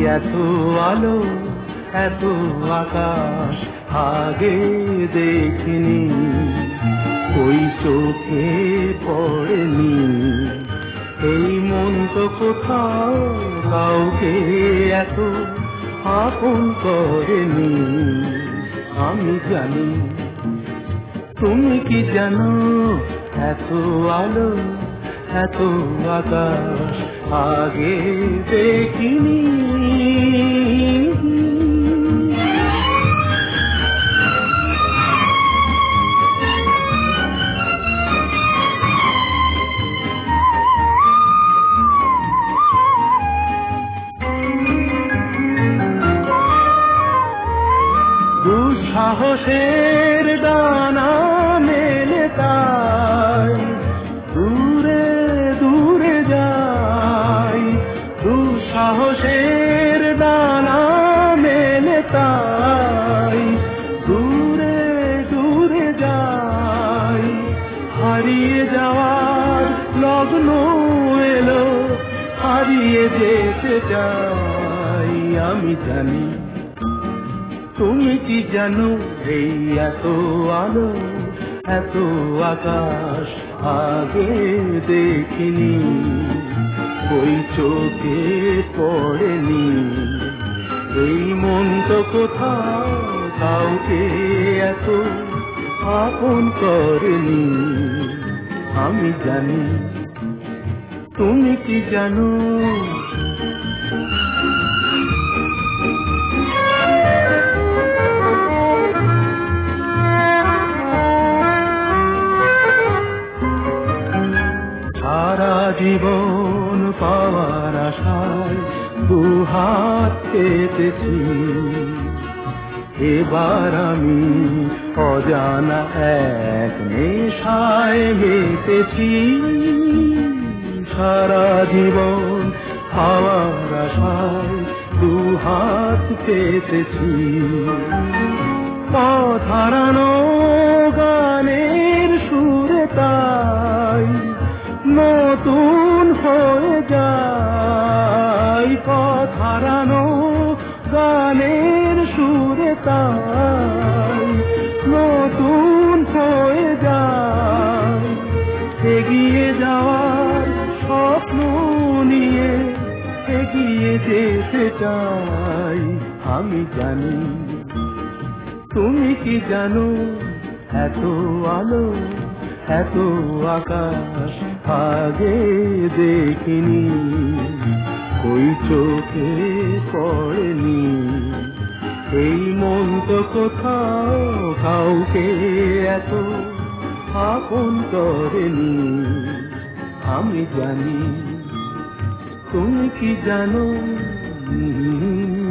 এত আলো এত আকাশ আগে দেখিনি, ওই চোখে পড়েনি। এই মন তো কোথাও কাউকে এত আপন করেনি। আমি জানি তুমি কি জানো, এত আলো এত আকাশ আগে দেখিনি। দুঃসাহসের ডানা মেলে তাই দূরে দূরে যাই, দুঃসাহসের ডানা মেলে তাই দূরে দূরে যাই। হারিয়ে যাওয়ার লগ্ন এলো, হারিয়ে যেতে চাই। আমি জানি তুমি কি জানো, এই এত আলো এত আকাশ আগে দেখিনি, ওই চোখে পড়েনি। এই মন তো কোথাও কাউকে এত আপন করেনি। আমি জানি তুমি কি জানো। সারা জীবন পাওয়ার আশায় দুহাত পেতেছি, এবার আমি অজানা এক নেশায় মেতেছি। সারা জীবন পাওয়ার আশায় দুহাত পেতেছি, পথ হারানো গানের সুরে তাই নতুন হয়ে যায়। পথ হারানো গানের সুরে তাই নতুন হয়ে যায়। এগিয়ে যাওয়ার স্বপ্ন নিয়ে এগিয়ে যেতে চাই। আমি জানি তুমি কি জানো, এত আলো এত আকাশ আগে দেখিনি, ওই চোখে পড়েনি। এই মন তো কোথাও কাউকে এত আপন করেনি। আমি জানি তুমি কি জানো।